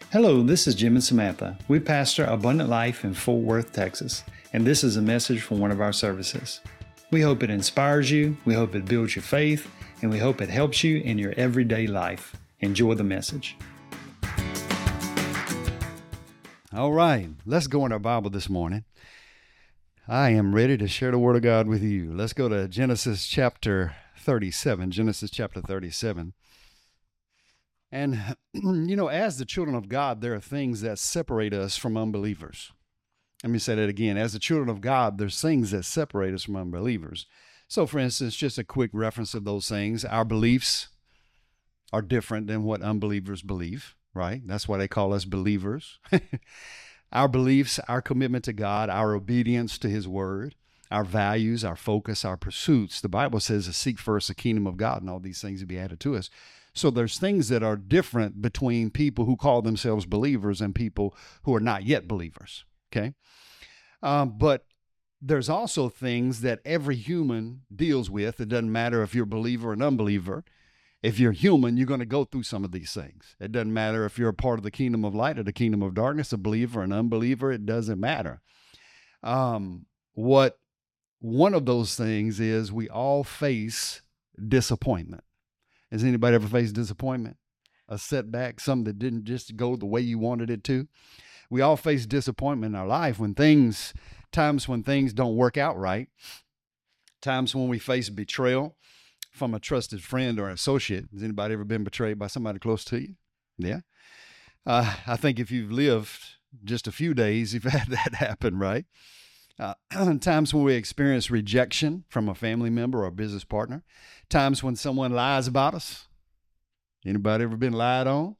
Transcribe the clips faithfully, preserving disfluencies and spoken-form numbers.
Hello, this is Jim and Samantha. We pastor Abundant Life in Fort Worth, Texas, and this is a message from one of our services. We hope it inspires you, we hope it builds your faith, and we hope it helps you in your everyday life. Enjoy the message. All right, let's go in our Bible this morning. I am ready to share the Word of God with you. Let's go to Genesis chapter thirty-seven. Genesis chapter thirty-seven. And, you know, as the children of God, there are things that separate us from unbelievers. Let me say that again. As the children of God, there's things that separate us from unbelievers. So, for instance, just a quick reference of those things. Our beliefs are different than what unbelievers believe, right? That's why they call us believers. Our beliefs, our commitment to God, our obedience to His Word, our values, our focus, our pursuits. The Bible says to seek first the kingdom of God, and all these things will be added to us. So there's things that are different between people who call themselves believers and people who are not yet believers, okay? Um, but there's also things that every human deals with. It doesn't matter if you're a believer or an unbeliever. If you're human, you're going to go through some of these things. It doesn't matter if you're a part of the kingdom of light or the kingdom of darkness, a believer or an unbeliever. It doesn't matter. Um, what one of those things is, we all face disappointment. Has anybody ever faced disappointment, a setback, something that didn't just go the way you wanted it to? We all face disappointment in our life when things, times when things don't work out right, times when we face betrayal from a trusted friend or associate. Has anybody ever been betrayed by somebody close to you? Yeah. Uh, I think if you've lived just a few days, you've had that happen, right? Uh, times when we experience rejection from a family member or a business partner. Times when someone lies about us. Anybody ever been lied on?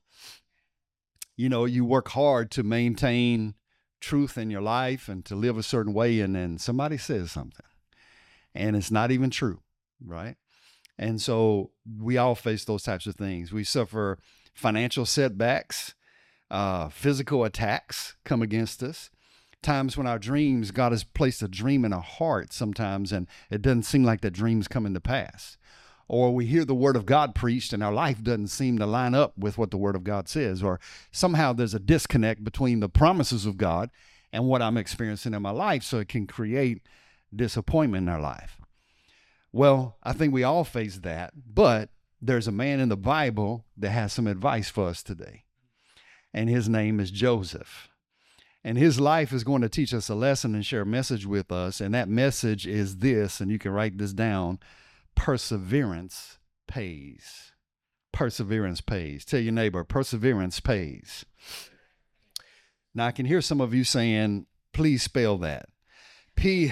You know, you work hard to maintain truth in your life and to live a certain way, and then somebody says something, and it's not even true, right? And so we all face those types of things. We suffer financial setbacks, uh, physical attacks come against us. Times when our dreams, God has placed a dream in our heart sometimes, and it doesn't seem like that dream's coming to pass. Or we hear the Word of God preached and our life doesn't seem to line up with what the Word of God says. Or somehow there's a disconnect between the promises of God and what I'm experiencing in my life, so it can create disappointment in our life. Well, I think we all face that, but there's a man in the Bible that has some advice for us today. And his name is Joseph. And his life is going to teach us a lesson and share a message with us. And that message is this, and you can write this down: perseverance pays. Perseverance pays. Tell your neighbor, perseverance pays. Now, I can hear some of you saying, please spell that. P,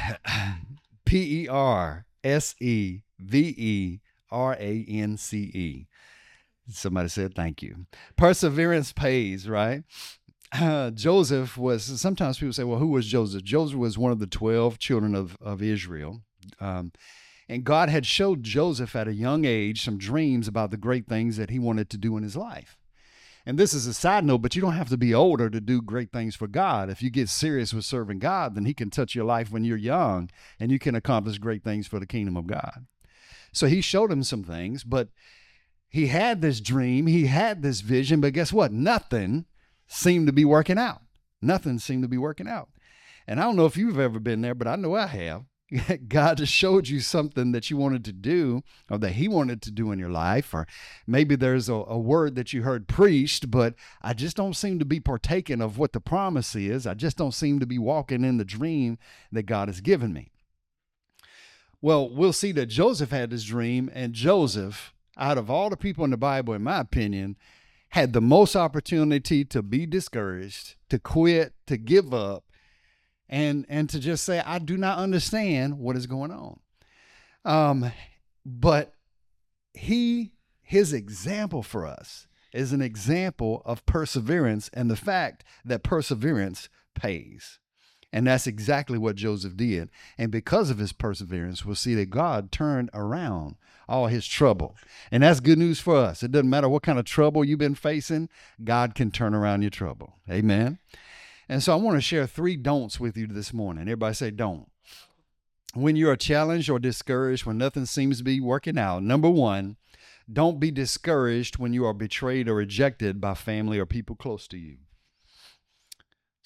P E R S E V E R A N C E. Somebody said thank you. Perseverance pays, right? Uh, Joseph was, sometimes people say, well, who was Joseph? Joseph was one of the twelve children of, of Israel. Um, and God had showed Joseph at a young age some dreams about the great things that he wanted to do in his life. And this is a side note, but you don't have to be older to do great things for God. If you get serious with serving God, then He can touch your life when you're young, and you can accomplish great things for the kingdom of God. So He showed him some things, but he had this dream, he had this vision, but guess what? Nothing seemed to be working out. Nothing seemed to be working out. And I don't know if you've ever been there, but I know I have. God just showed you something that you wanted to do, or that He wanted to do in your life, or maybe there's a, a word that you heard preached, but I just don't seem to be partaking of what the promise is. I just don't seem to be walking in the dream that God has given me. Well, we'll see that Joseph had this dream, and Joseph, out of all the people in the Bible, in my opinion, had the most opportunity to be discouraged, to quit, to give up, and and to just say, I do not understand what is going on. Um, but he, his example for us is an example of perseverance and the fact that perseverance pays. And that's exactly what Joseph did. And because of his perseverance, we'll see that God turned around all his trouble. And that's good news for us. It doesn't matter what kind of trouble you've been facing, God can turn around your trouble. Amen. And so I want to share three don'ts with you this morning. Everybody say don't. When you are challenged or discouraged, when nothing seems to be working out, number one, don't be discouraged when you are betrayed or rejected by family or people close to you.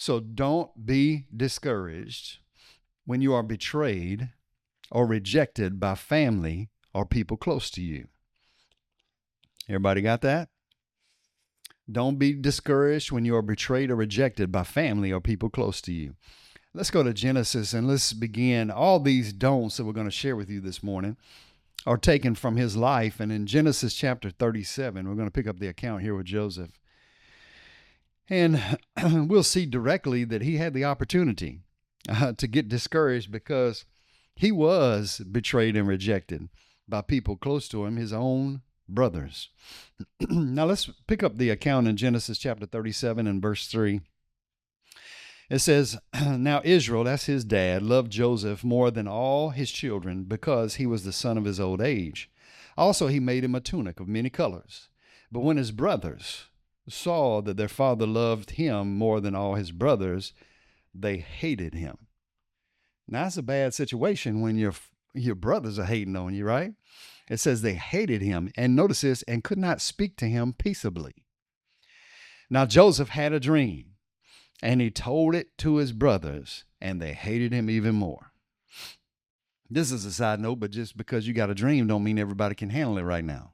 So don't be discouraged when you are betrayed or rejected by family or people close to you. Everybody got that? Don't be discouraged when you are betrayed or rejected by family or people close to you. Let's go to Genesis and let's begin. All these don'ts that we're going to share with you this morning are taken from his life. And in Genesis chapter thirty-seven, we're going to pick up the account here with Joseph. And we'll see directly that he had the opportunity uh, to get discouraged because he was betrayed and rejected by people close to him, his own brothers. Now let's pick up the account in Genesis chapter thirty-seven and verse three. It says, now Israel, that's his dad, loved Joseph more than all his children because he was the son of his old age. Also, he made him a tunic of many colors. But when his brothers saw that their father loved him more than all his brothers, they hated him. Now, that's a bad situation when your, your brothers are hating on you, right? It says they hated him, and notice this, and could not speak to him peaceably. Now, Joseph had a dream. And he told it to his brothers, and they hated him even more. This is a side note, but just because you got a dream don't mean everybody can handle it right now.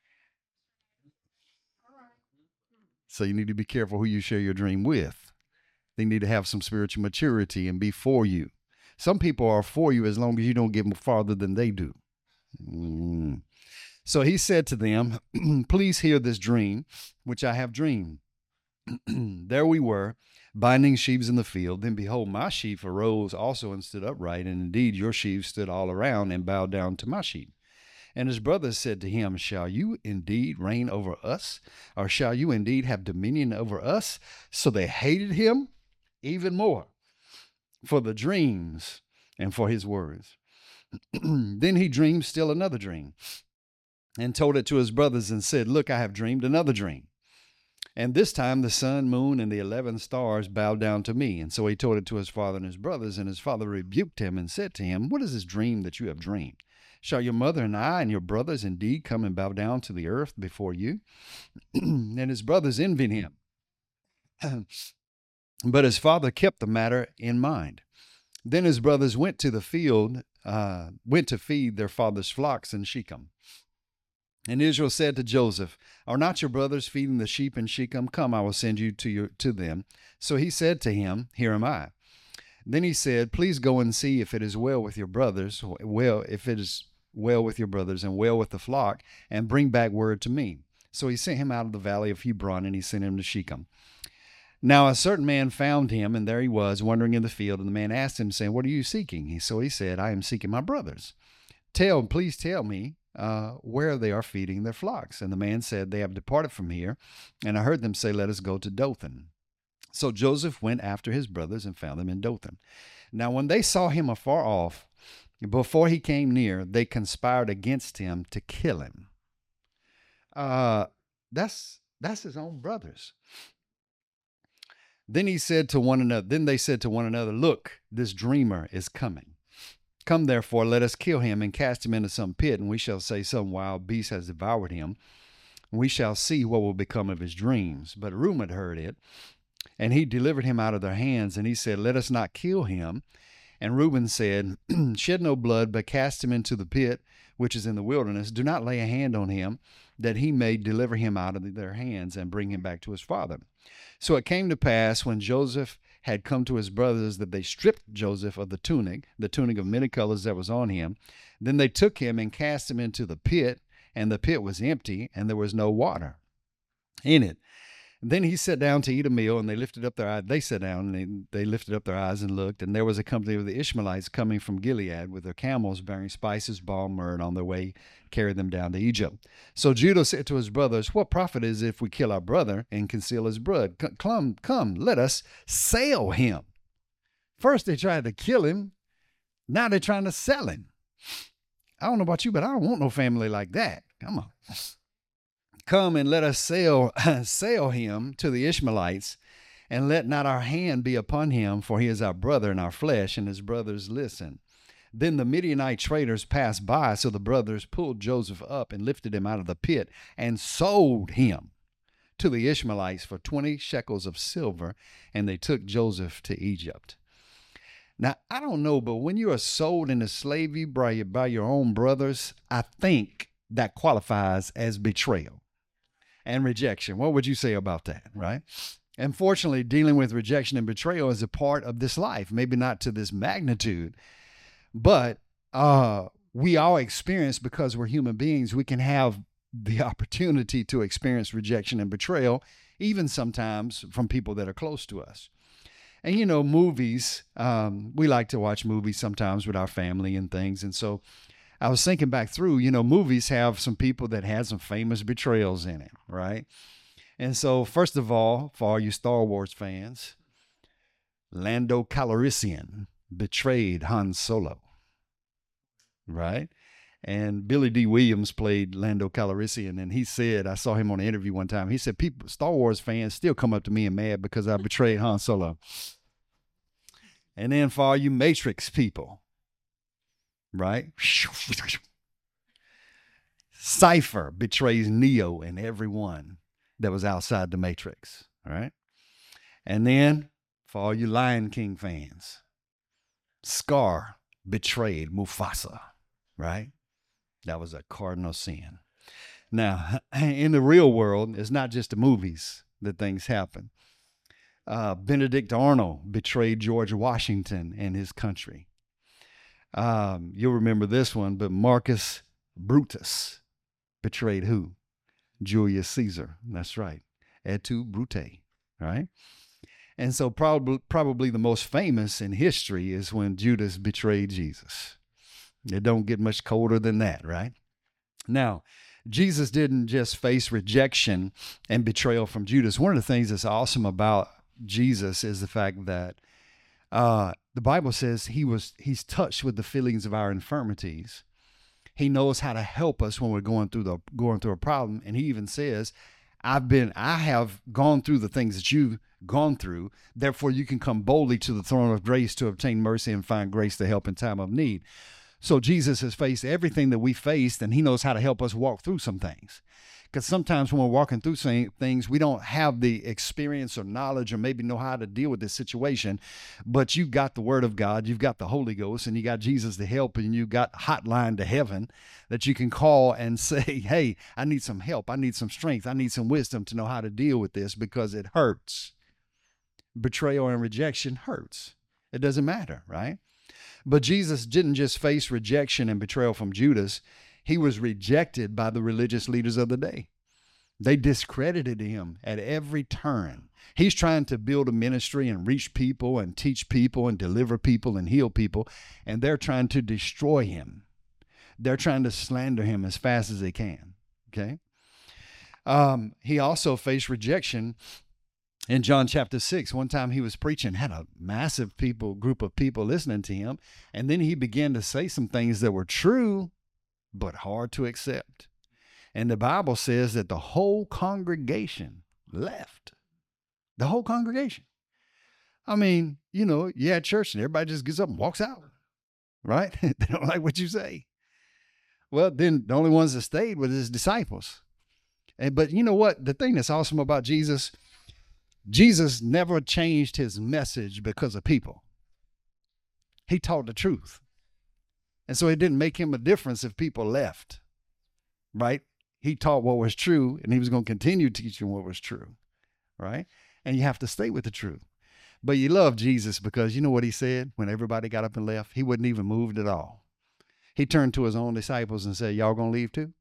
So you need to be careful who you share your dream with. They need to have some spiritual maturity and be for you. Some people are for you as long as you don't get farther than they do. Mm. So he said to them, please hear this dream, which I have dreamed. There we were, binding sheaves in the field. Then behold, my sheaf arose also and stood upright, and indeed your sheaves stood all around and bowed down to my sheep. And his brothers said to him, shall you indeed reign over us? Or shall you indeed have dominion over us? So they hated him even more for the dreams and for his words. Then he dreamed still another dream and told it to his brothers and said, look, I have dreamed another dream. And this time the sun, moon, and the eleven stars bowed down to me. And so he told it to his father and his brothers, and his father rebuked him and said to him, what is this dream that you have dreamed? Shall your mother and I and your brothers indeed come and bow down to the earth before you? And his brothers envied him. But his father kept the matter in mind. Then his brothers went to the field, uh, went to feed their father's flocks in Shechem. And Israel said to Joseph, are not your brothers feeding the sheep in Shechem? Come, I will send you to your to them. So he said to him, here am I. Then he said, please go and see if it is well with your brothers, well, if it is well with your brothers and well with the flock, and bring back word to me. So he sent him out of the valley of Hebron, and he sent him to Shechem. Now a certain man found him, and there he was, wandering in the field. And the man asked him, saying, what are you seeking? So he said, I am seeking my brothers. Tell, please tell me, Uh, where they are feeding their flocks. And the man said, they have departed from here. And I heard them say, let us go to Dothan. So Joseph went after his brothers and found them in Dothan. Now when they saw him afar off, before he came near, they conspired against him to kill him. Uh, that's, that's his own brothers. Then he said to one another, then they said to one another, look, this dreamer is coming. Come therefore, let us kill him and cast him into some pit, and we shall say some wild beast has devoured him. And we shall see what will become of his dreams. But Reuben heard it, and he delivered him out of their hands, and he said, let us not kill him. And Reuben said, shed no blood, but cast him into the pit, which is in the wilderness. Do not lay a hand on him, that he may deliver him out of their hands and bring him back to his father. So it came to pass, when Joseph had come to his brothers, that they stripped Joseph of the tunic, the tunic of many colors that was on him. Then they took him and cast him into the pit, and the pit was empty, and there was no water in it. Then he sat down to eat a meal, and they lifted up their eyes. They sat down, and they, they lifted up their eyes and looked, and there was a company of the Ishmaelites coming from Gilead with their camels bearing spices, balm, myrrh, and on their way carried them down to Egypt. So Judah said to his brothers, what profit is it if we kill our brother and conceal his blood? Come, come, let us sell him. First they tried to kill him. Now they're trying to sell him. I don't know about you, but I don't want no family like that. Come on. Come and let us sell, sell him to the Ishmaelites, and let not our hand be upon him, for he is our brother and our flesh. And his brothers listened. Then the Midianite traders passed by, so the brothers pulled Joseph up and lifted him out of the pit and sold him to the Ishmaelites for twenty shekels of silver, and they took Joseph to Egypt. Now, I don't know, but when you are sold into slavery by, by your own brothers, I think that qualifies as betrayal and rejection. What would you say about that, right? Unfortunately, dealing with rejection and betrayal is a part of this life, maybe not to this magnitude, but uh, we all experience, because we're human beings, we can have the opportunity to experience rejection and betrayal, even sometimes from people that are close to us. And, you know, movies, um, we like to watch movies sometimes with our family and things. And so I was thinking back through, you know, movies have some people that had some famous betrayals in it, right? And so, first of all, for all you Star Wars fans, Lando Calrissian betrayed Han Solo, right? And Billy D. Williams played Lando Calrissian, and he said, I saw him on an interview one time, he said, people, Star Wars fans still come up to me and mad because I betrayed Han Solo. And then for all you Matrix people, right? Cypher betrays Neo and everyone that was outside the Matrix, all right? And then for all you Lion King fans, Scar betrayed Mufasa, right? That was a cardinal sin. Now, in the real world, it's not just the movies that things happen. Uh, Benedict Arnold betrayed George Washington and his country. Um, you'll remember this one, but Marcus Brutus betrayed who? Julius Caesar. That's right. Et tu, Brute, right? And so probably, probably the most famous in history is when Judas betrayed Jesus. It don't get much colder than that, right? Now, Jesus didn't just face rejection and betrayal from Judas. One of the things that's awesome about Jesus is the fact that uh, the Bible says he was he's touched with the feelings of our infirmities. He knows how to help us when we're going through the going through a problem. And he even says, I've been, I have gone through the things that you've gone through. Therefore, you can come boldly to the throne of grace to obtain mercy and find grace to help in time of need. So Jesus has faced everything that we faced, and he knows how to help us walk through some things. Because sometimes when we're walking through things, we don't have the experience or knowledge or maybe know how to deal with this situation. But you've got the Word of God, you've got the Holy Ghost, and you got Jesus to help, and you've got a hotline to heaven that you can call and say, hey, I need some help. I need some strength. I need some wisdom to know how to deal with this because it hurts. Betrayal and rejection hurts. It doesn't matter, right? But Jesus didn't just face rejection and betrayal from Judas. He was rejected by the religious leaders of the day. They discredited him at every turn. He's trying to build a ministry and reach people and teach people and deliver people and heal people, and they're trying to destroy him. They're trying to slander him as fast as they can, okay? Um, he also faced rejection in John chapter six. One time he was preaching, had a massive people group of people listening to him, and then he began to say some things that were true, but hard to accept. And the Bible says that the whole congregation left. The whole congregation. I mean, you know, you're at church and everybody just gets up and walks out, right? They don't like what you say. Well, then the only ones that stayed were his disciples. And, but you know what? The thing that's awesome about Jesus, Jesus never changed his message because of people. He taught the truth. And so it didn't make him a difference if people left, right? He taught what was true, and he was going to continue teaching what was true, right? And you have to stay with the truth. But you love Jesus because you know what he said when everybody got up and left? He wasn't even moved at all. He turned to his own disciples and said, y'all going to leave too?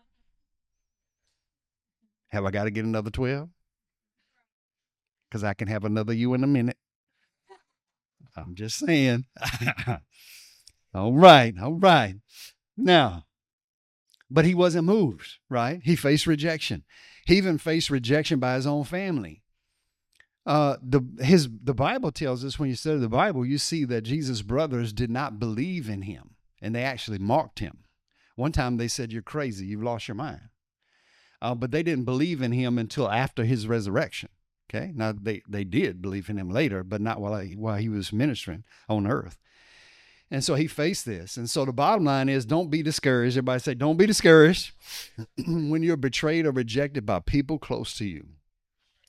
Have I got to get another twelve? Because I can have another you in a minute. I'm just saying. All right, all right. Now, but he wasn't moved, right? He faced rejection. He even faced rejection by his own family. Uh, the his the Bible tells us, when you study the Bible, you see that Jesus' brothers did not believe in him, and they actually mocked him. One time they said, you're crazy, you've lost your mind. Uh, but they didn't believe in him until after his resurrection. Okay, now they, they did believe in him later, but not while he, while he was ministering on earth. And so he faced this. And so the bottom line is, don't be discouraged. Everybody say, don't be discouraged when you're betrayed or rejected by people close to you.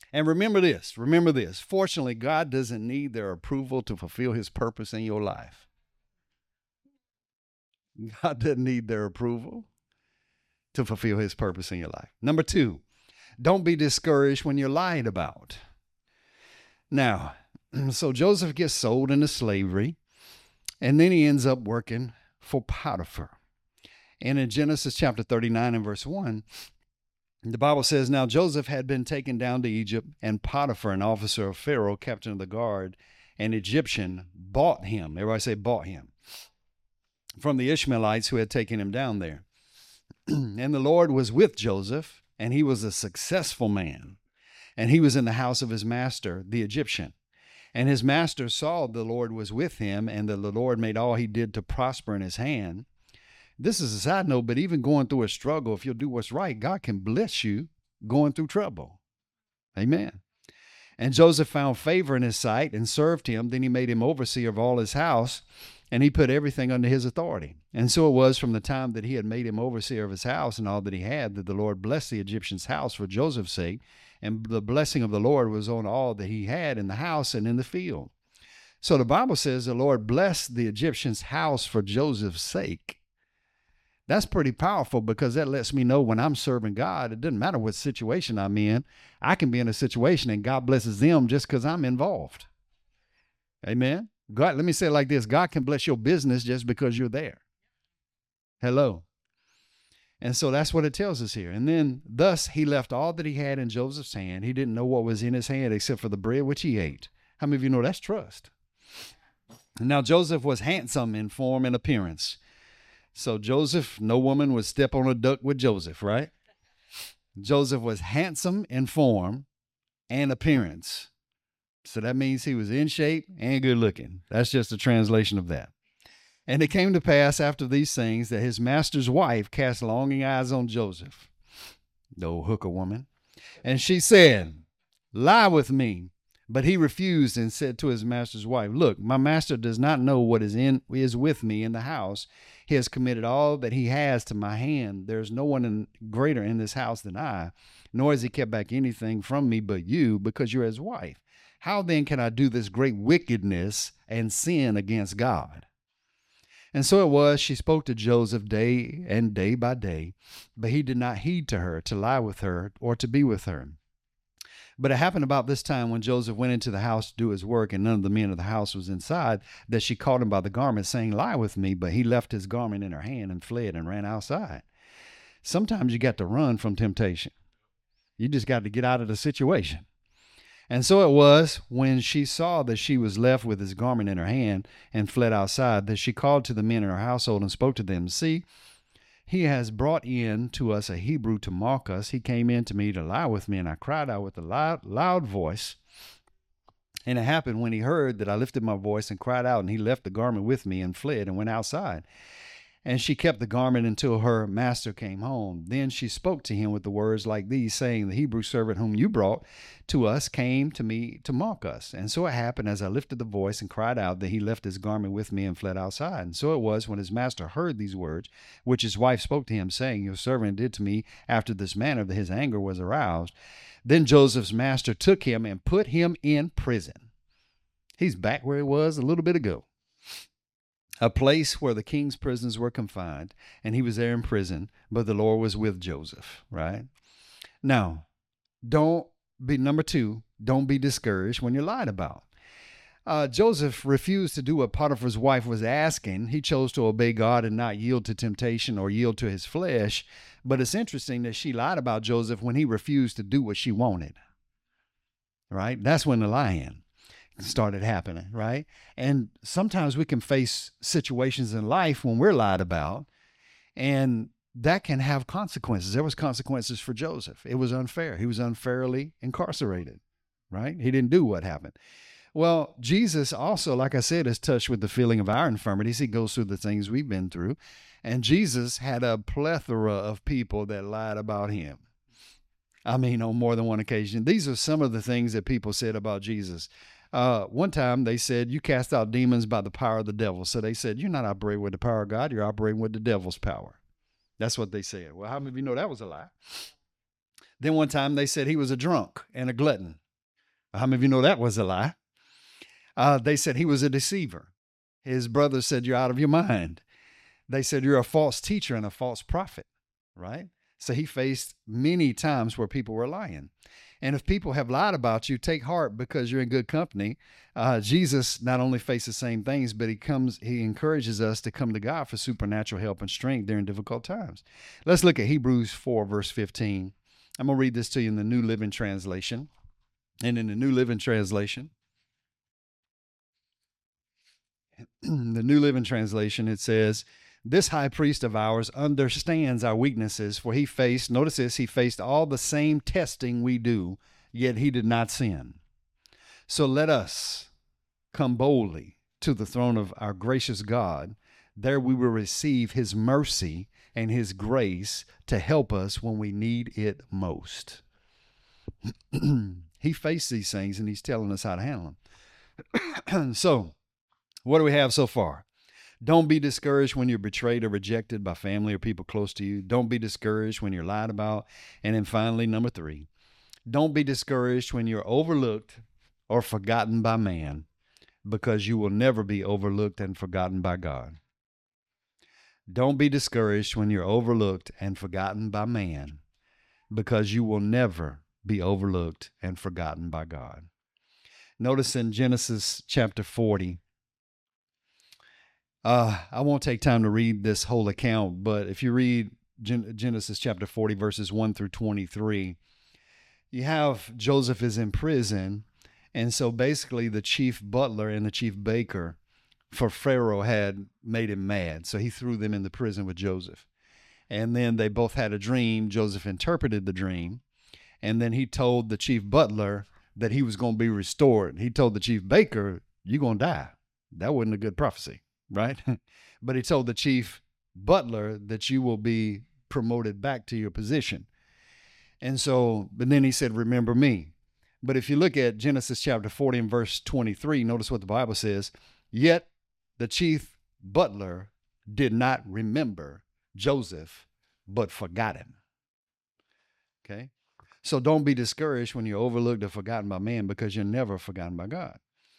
And remember this, remember this. Fortunately, God doesn't need their approval to fulfill his purpose in your life. God doesn't need their approval to fulfill his purpose in your life. Number two, don't be discouraged when you're lied about. Now, so Joseph gets sold into slavery, and then he ends up working for Potiphar. And in Genesis chapter thirty-nine and verse one, the Bible says, now Joseph had been taken down to Egypt, and Potiphar, an officer of Pharaoh, captain of the guard, an Egyptian, bought him. Everybody say bought him. From the Ishmaelites who had taken him down there. And the Lord was with Joseph, and he was a successful man. And he was in the house of his master, the Egyptian. And his master saw the Lord was with him, and that the Lord made all he did to prosper in his hand. This is a side note, but even going through a struggle, if you'll do what's right, God can bless you going through trouble. Amen. And Joseph found favor in his sight and served him. Then he made him overseer of all his house, and he put everything under his authority. And so it was from the time that he had made him overseer of his house and all that he had, that the Lord blessed the Egyptian's house for Joseph's sake. And the blessing of the Lord was on all that he had in the house and in the field. So the Bible says the Lord blessed the Egyptian's house for Joseph's sake. That's pretty powerful, because that lets me know when I'm serving God, it doesn't matter what situation I'm in. I can be in a situation and God blesses them just because I'm involved. Amen. God, let me say it like this. God can bless your business just because you're there. Hello. And so that's what it tells us here. And then thus he left all that he had in Joseph's hand. He didn't know what was in his hand except for the bread which he ate. How many of you know that's trust? Now Joseph was handsome in form and appearance. So Joseph, no woman would step on a duck with Joseph, right? Joseph was handsome in form and appearance. So that means he was in shape and good looking. That's just a translation of that. And it came to pass after these things that his master's wife cast longing eyes on Joseph, the old hooker woman. And she said, lie with me. But he refused and said to his master's wife, look, my master does not know what is in is with me in the house. He has committed all that he has to my hand. There is no one in, greater in this house than I, nor has he kept back anything from me but you, because you're his wife. How then can I do this great wickedness and sin against God? And so it was, she spoke to Joseph day and day by day, but he did not heed to her, to lie with her, or to be with her. But it happened about this time when Joseph went into the house to do his work, and none of the men of the house was inside, that she caught him by the garment, saying, lie with me. But he left his garment in her hand and fled and ran outside. Sometimes you got to run from temptation. You just got to get out of the situation. And so it was, when she saw that she was left with his garment in her hand and fled outside, that she called to the men in her household and spoke to them. See, he has brought in to us a Hebrew to mock us. He came in to me to lie with me, and I cried out with a loud, loud voice. And it happened when he heard that I lifted my voice and cried out, and he left the garment with me and fled and went outside. And she kept the garment until her master came home. Then she spoke to him with the words like these, saying, the Hebrew servant whom you brought to us came to me to mock us. And so it happened, as I lifted the voice and cried out, that he left his garment with me and fled outside. And so it was, when his master heard these words, which his wife spoke to him, saying, your servant did to me after this manner, that his anger was aroused. Then Joseph's master took him and put him in prison. He's back where he was a little bit ago. A place where the king's prisoners were confined, and he was there in prison, but the Lord was with Joseph, right? Now, don't be, number two, don't be discouraged when you're lied about. Uh, Joseph refused to do what Potiphar's wife was asking. He chose to obey God and not yield to temptation or yield to his flesh. But it's interesting that she lied about Joseph when he refused to do what she wanted, right? That's when the lying started happening, right? And sometimes we can face situations in life when we're lied about, and that can have consequences. There was consequences for Joseph. It was unfair. He was unfairly incarcerated, right? He didn't do what happened. Well, Jesus also, like I said, is touched with the feeling of our infirmities. He goes through the things we've been through. And Jesus had a plethora of people that lied about him. I mean, on more than one occasion. These are some of the things that people said about Jesus. Uh, one time they said, you cast out demons by the power of the devil. So they said, you're not operating with the power of God. You're operating with the devil's power. That's what they said. Well, how many of you know that was a lie? Then one time they said he was a drunk and a glutton. How many of you know that was a lie? Uh, they said he was a deceiver. His brothers said, you're out of your mind. They said, you're a false teacher and a false prophet, right? So he faced many times where people were lying. And if people have lied about you, take heart because you're in good company. Uh, Jesus not only faced the same things, but he comes, he encourages us to come to God for supernatural help and strength during difficult times. Let's look at Hebrews four, verse fifteen. I'm going to read this to you in the New Living Translation. And in the New Living Translation, the New Living Translation, it says, this high priest of ours understands our weaknesses, for he faced, notice this, he faced all the same testing we do, yet he did not sin. So let us come boldly to the throne of our gracious God. There we will receive his mercy and his grace to help us when we need it most. He faced these things and he's telling us how to handle them. So, what do we have so far? Don't be discouraged when you're betrayed or rejected by family or people close to you. Don't be discouraged when you're lied about. And then finally, number three, don't be discouraged when you're overlooked or forgotten by man, because you will never be overlooked and forgotten by God. Don't be discouraged when you're overlooked and forgotten by man, because you will never be overlooked and forgotten by God. Notice in Genesis chapter forty, Uh, I won't take time to read this whole account, but if you read Gen- Genesis chapter forty, verses one through twenty-three, you have Joseph is in prison. And so basically the chief butler and the chief baker for Pharaoh had made him mad. So he threw them in the prison with Joseph. And then they both had a dream. Joseph interpreted the dream. And then he told the chief butler that he was going to be restored. He told the chief baker, you're going to die. That wasn't a good prophecy. Right? But he told the chief butler that you will be promoted back to your position. And so, but then he said, remember me. But if you look at Genesis chapter forty and verse twenty-three, notice what the Bible says. Yet the chief butler did not remember Joseph, but forgot him. Okay? So don't be discouraged when you're overlooked or forgotten by man, because you're never forgotten by God.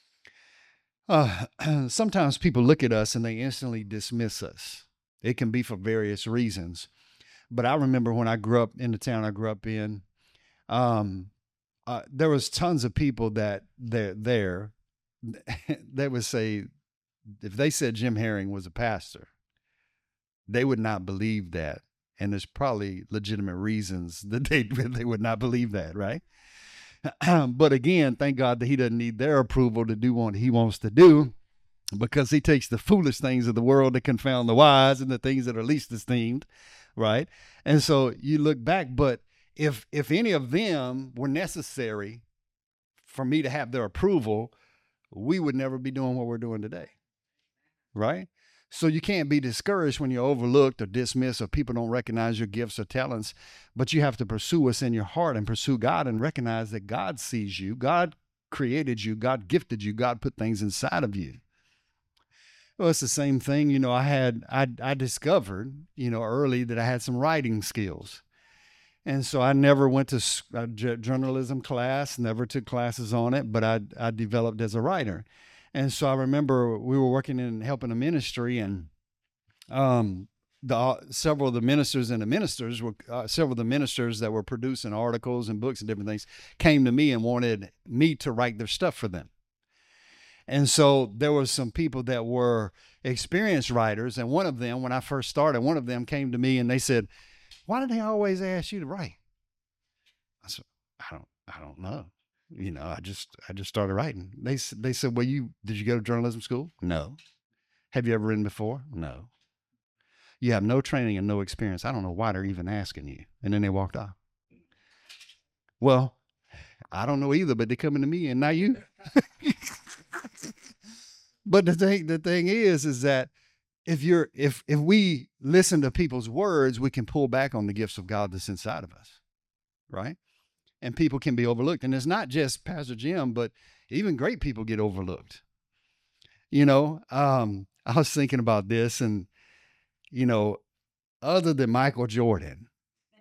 Uh, sometimes people look at us and they instantly dismiss us. It can be for various reasons. But I remember when I grew up in the town I grew up in, um, uh, there was tons of people that they're there. They would say, if they said Jim Herring was a pastor, they would not believe that. And there's probably legitimate reasons that they, they would not believe that, right? But again, thank God that he doesn't need their approval to do what he wants to do, because he takes the foolish things of the world to confound the wise and the things that are least esteemed, right? And so you look back, but if if any of them were necessary for me to have their approval, we would never be doing what we're doing today, right? So you can't be discouraged when you're overlooked or dismissed or people don't recognize your gifts or talents, but you have to pursue what's in your heart and pursue God and recognize that God sees you. God created you. God gifted you. God put things inside of you. Well, it's the same thing. You know, I had, I, I discovered, you know, early that I had some writing skills. And so I never went to a journalism class, never took classes on it, but I, I developed as a writer. And so I remember we were working in helping a ministry, and um, the uh, several of the ministers and the ministers were uh, several of the ministers that were producing articles and books and different things came to me and wanted me to write their stuff for them. And so there were some people that were experienced writers, and one of them, when I first started, one of them came to me and they said, "Why do they always ask you to write?" I said, "I don't, I don't know. You know, I just, I just started writing." They, they said, "Well, you, did you go to journalism school?" "No." "Have you ever written before?" "No." "You have no training and no experience. I don't know why they're even asking you." And then they walked off. Well, I don't know either, but they're coming to me and not you. But the thing, the thing is, is that if you're, if, if we listen to people's words, we can pull back on the gifts of God that's inside of us. Right? And people can be overlooked. And it's not just Pastor Jim, but even great people get overlooked. You know, um, I was thinking about this, and, you know, other than Michael Jordan,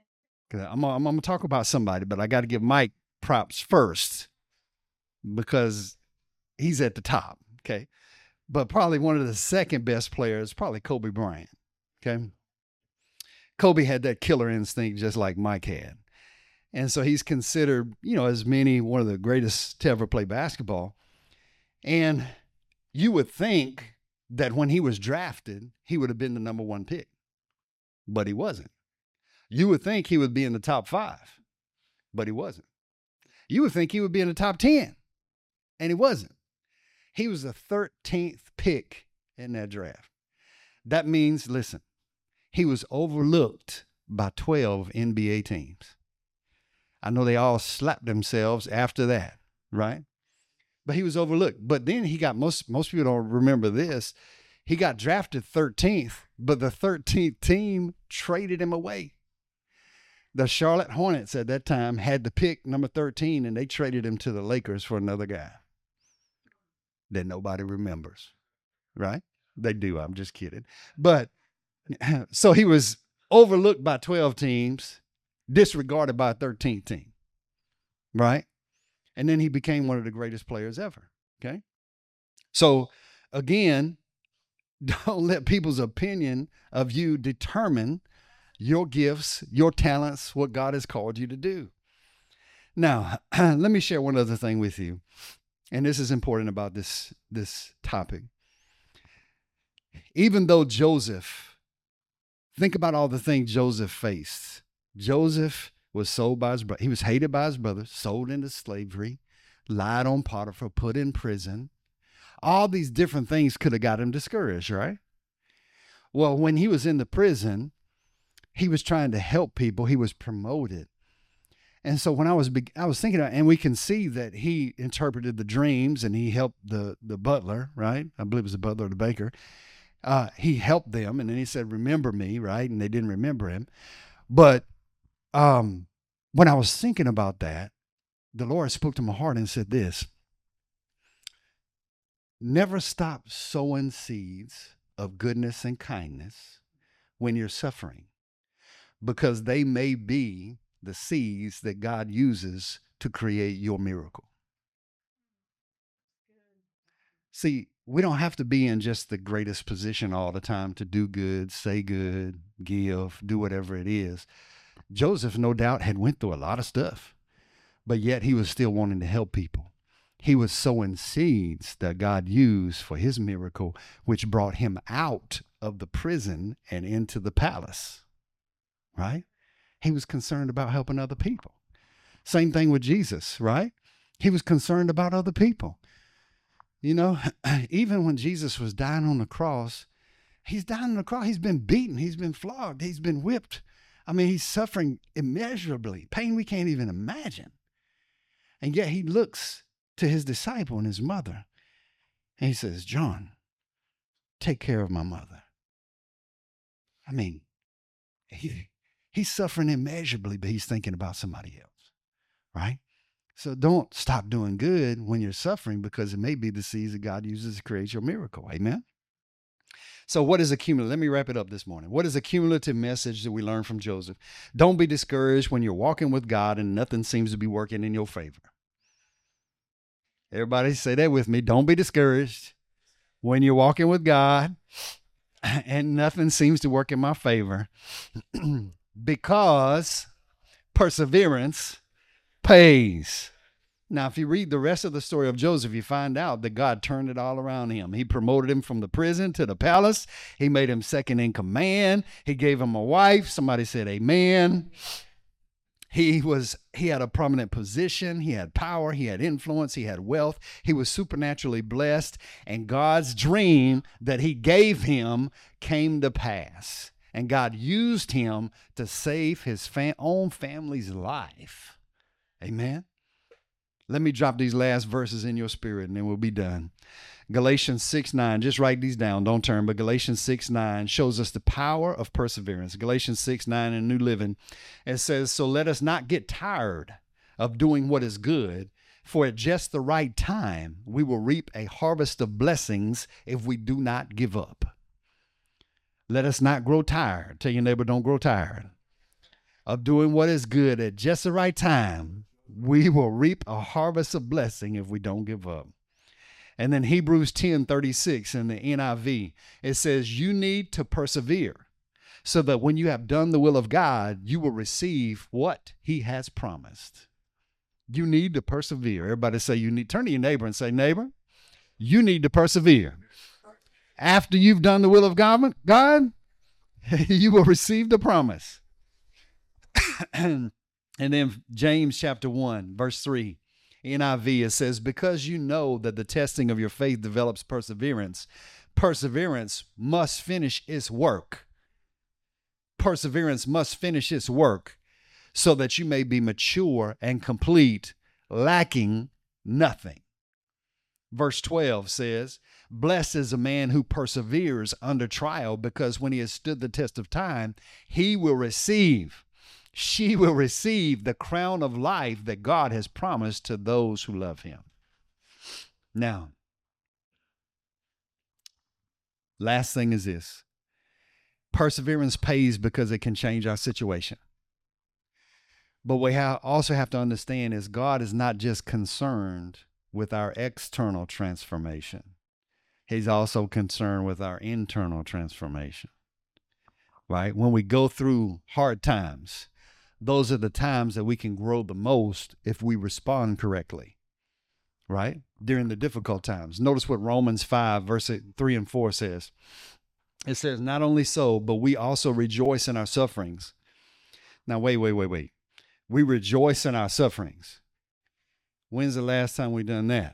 I'm, I'm, I'm going to talk about somebody, but I got to give Mike props first because he's at the top, okay? But probably one of the second best players, probably Kobe Bryant, okay? Kobe had that killer instinct just like Mike had. And so he's considered, you know, as many, one of the greatest to ever play basketball. And you would think that when he was drafted, he would have been the number one pick, but he wasn't. You would think he would be in the top five, but he wasn't. You would think he would be in the top ten, and he wasn't. He was the thirteenth pick in that draft. That means, listen, he was overlooked by twelve N B A teams. I know they all slapped themselves after that, right? But he was overlooked. But then he got, most most people don't remember this, he got drafted thirteenth, but the thirteenth team traded him away. The Charlotte Hornets at that time had the pick number thirteen, and they traded him to the Lakers for another guy that nobody remembers, right? They do. I'm just kidding. But so he was overlooked by twelve teams, disregarded by a thirteenth team, right? And then he became one of the greatest players ever, okay? So again, don't let people's opinion of you determine your gifts, your talents, what God has called you to do. Now, let me share one other thing with you. And this is important about this, this topic. Even though Joseph, think about all the things Joseph faced. Joseph was sold by his brother. He was hated by his brothers, sold into slavery, lied on Potiphar, put in prison. All these different things could have got him discouraged, right? Well, when he was in the prison, he was trying to help people. He was promoted. And so when I was I was thinking, and we can see that he interpreted the dreams and he helped the, the butler, right? I believe it was the butler or the baker. Uh, he helped them, and then he said, remember me, right? And they didn't remember him. But um, when I was thinking about that, the Lord spoke to my heart and said this: never stop sowing seeds of goodness and kindness when you're suffering, because they may be the seeds that God uses to create your miracle. See, we don't have to be in just the greatest position all the time to do good, say good, give, do whatever it is. Joseph, no doubt, had went through a lot of stuff, but yet he was still wanting to help people. He was sowing seeds that God used for his miracle, which brought him out of the prison and into the palace, right? He was concerned about helping other people. Same thing with Jesus, right? He was concerned about other people. You know, even when Jesus was dying on the cross, he's dying on the cross. He's been beaten. He's been flogged. He's been whipped. I mean, he's suffering immeasurably, pain we can't even imagine. And yet he looks to his disciple and his mother, and he says, John, take care of my mother. I mean, he, he's suffering immeasurably, but he's thinking about somebody else, right? So don't stop doing good when you're suffering, because it may be the seeds that God uses to create your miracle. Amen? So what is a cumulative? Let me wrap it up this morning. What is a cumulative message that we learn from Joseph? Don't be discouraged when you're walking with God and nothing seems to be working in your favor. Everybody say that with me. Don't be discouraged when you're walking with God and nothing seems to work in my favor, because perseverance pays. Now, if you read the rest of the story of Joseph, you find out that God turned it all around him. He promoted him from the prison to the palace. He made him second in command. He gave him a wife. Somebody said amen. He was, he had a prominent position. He had power. He had influence. He had wealth. He was supernaturally blessed. And God's dream that he gave him came to pass. And God used him to save his fam- own family's life. Amen. Let me drop these last verses in your spirit and then we'll be done. Galatians six nine, just write these down, don't turn, but Galatians six nine shows us the power of perseverance. Galatians six nine in New Living, it says, so let us not get tired of doing what is good, for at just the right time we will reap a harvest of blessings if we do not give up. Let us not grow tired. Tell your neighbor, don't grow tired of doing what is good at just the right time, we will reap a harvest of blessing if we don't give up. And then Hebrews ten thirty-six in the N I V, it says, you need to persevere so that when you have done the will of God, you will receive what he has promised. You need to persevere. Everybody say you need. Turn to your neighbor and say, neighbor, you need to persevere. After you've done the will of God, God, you will receive the promise. And then James chapter one, verse three, N I V, it says, because you know that the testing of your faith develops perseverance, perseverance must finish its work. Perseverance must finish its work so that you may be mature and complete, lacking nothing. Verse twelve says, blessed is a man who perseveres under trial, because when he has stood the test of time, he will receive, she will receive the crown of life that God has promised to those who love him. Now, last thing is this. Perseverance pays because it can change our situation. But what we also have to understand is God is not just concerned with our external transformation. He's also concerned with our internal transformation, right? When we go through hard times, those are the times that we can grow the most if we respond correctly, right? During the difficult times. Notice what Romans five, verse three and four says. It says, not only so, but we also rejoice in our sufferings. Now, wait, wait, wait, wait. We rejoice in our sufferings. When's the last time we done that?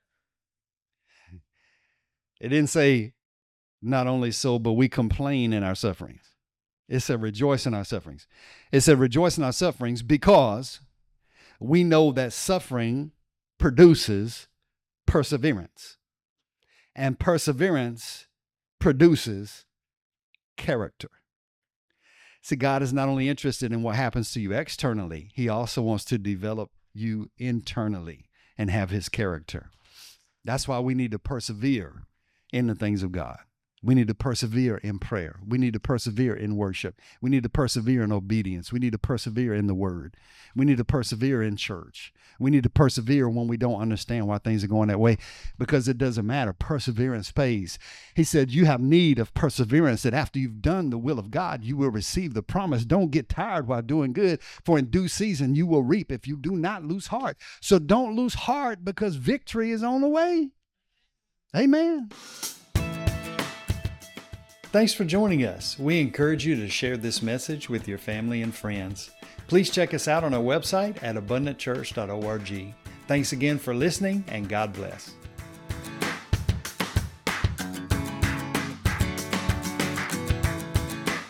It didn't say, not only so, but we complain in our sufferings. It said, rejoice in our sufferings. It said, rejoice in our sufferings because we know that suffering produces perseverance. And perseverance produces character. See, God is not only interested in what happens to you externally, he also wants to develop you internally and have his character. That's why we need to persevere in the things of God. We need to persevere in prayer. We need to persevere in worship. We need to persevere in obedience. We need to persevere in the word. We need to persevere in church. We need to persevere when we don't understand why things are going that way, because it doesn't matter. Perseverance pays. He said, you have need of perseverance, that after you've done the will of God, you will receive the promise. Don't get tired while doing good, for in due season you will reap if you do not lose heart. So don't lose heart, because victory is on the way. Amen. Thanks for joining us. We encourage you to share this message with your family and friends. Please check us out on our website at abundant church dot org. Thanks again for listening, and God bless.